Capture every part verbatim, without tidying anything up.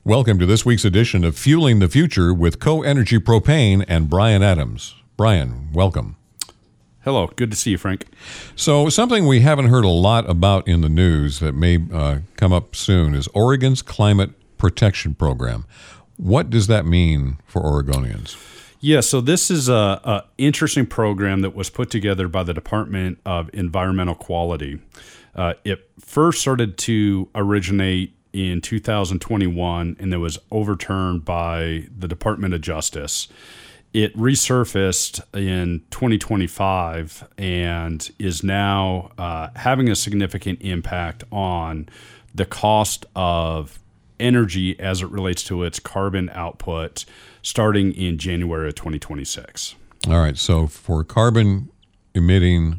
Welcome to this week's edition of Fueling the Future with Co-Energy Propane and Brian Adams. Brian, welcome. Hello. Good to see you, Frank. So something we haven't heard a lot about in the news that may uh, come up soon is Oregon's Climate Protection Program. What does that mean for Oregonians? Yeah, so this is a, a interesting program that was put together by the Department of Environmental Quality. Uh, it first started to originate in two thousand twenty-one, and it was overturned by the Department of Justice. It resurfaced in twenty twenty-five and is now uh, having a significant impact on the cost of energy as it relates to its carbon output starting in January of twenty twenty-six. All right, so for carbon emitting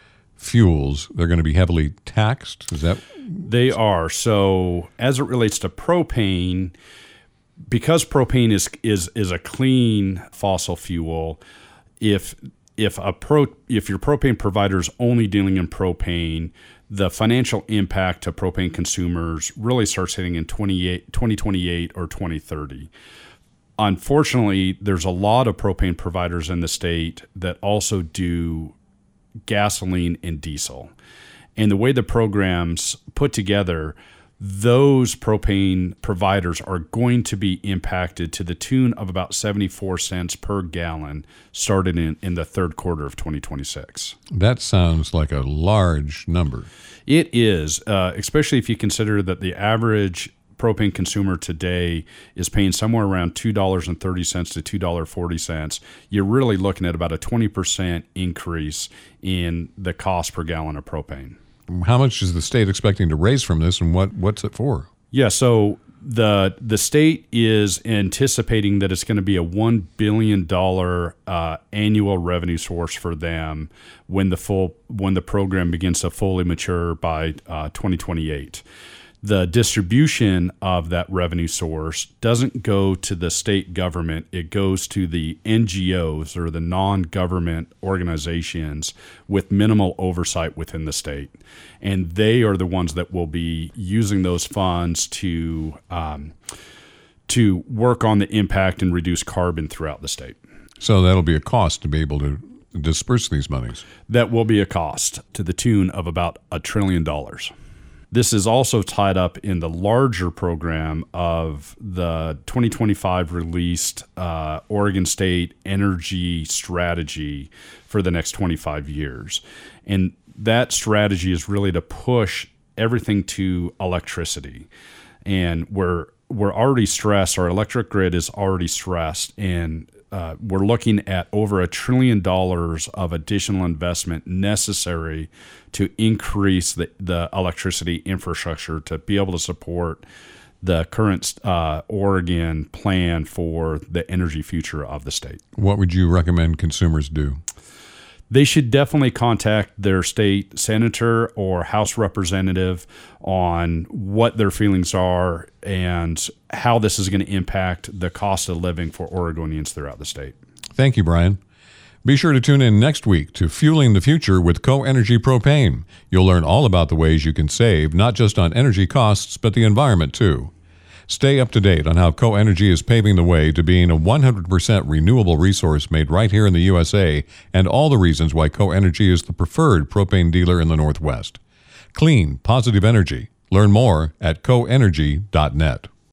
fuels, they're going to be heavily taxed? Is that? They are. So as it relates to propane, because propane is is is a clean fossil fuel, if if a pro if your propane provider is only dealing in propane, the financial impact to propane consumers really starts hitting in twenty twenty-eight or twenty thirty. Unfortunately, there's a lot of propane providers in the state that also do gasoline and diesel. And the way the program's put together, those propane providers are going to be impacted to the tune of about seventy-four cents per gallon starting in, in the third quarter of twenty twenty-six. That sounds like a large number. It is, uh, especially if you consider that the average propane consumer today is paying somewhere around two dollars and thirty cents to two dollars and forty cents. You're really looking at about a twenty percent increase in the cost per gallon of propane. How much is the state expecting to raise from this, and what, what's it for? Yeah, so the the state is anticipating that it's going to be a one billion dollars uh, annual revenue source for them when the full when the program begins to fully mature by uh, twenty twenty-eight. The distribution of that revenue source doesn't go to the state government. It goes to the N G Os, or the non-government organizations with minimal oversight within the state. And they are the ones that will be using those funds to um, to work on the impact and reduce carbon throughout the state. So that'll be a cost to be able to disperse these monies. That will be a cost to the tune of about a trillion dollars. This is also tied up in the larger program of the twenty twenty-five released uh, Oregon State Energy Strategy for the next twenty-five years. And that strategy is really to push everything to electricity. And we're, we're already stressed, our electric grid is already stressed, and Uh, we're looking at over a trillion dollars of additional investment necessary to increase the, the electricity infrastructure to be able to support the current uh, Oregon plan for the energy future of the state. What would you recommend consumers do? They should definitely contact their state senator or House representative on what their feelings are and how this is going to impact the cost of living for Oregonians throughout the state. Thank you, Brian. Be sure to tune in next week to Fueling the Future with Co-Energy Propane. You'll learn all about the ways you can save, not just on energy costs, but the environment too. Stay up to date on how Co-Energy is paving the way to being a one hundred percent renewable resource made right here in the U S A, and all the reasons why Co-Energy is the preferred propane dealer in the Northwest. Clean, positive energy. Learn more at co energy dot net.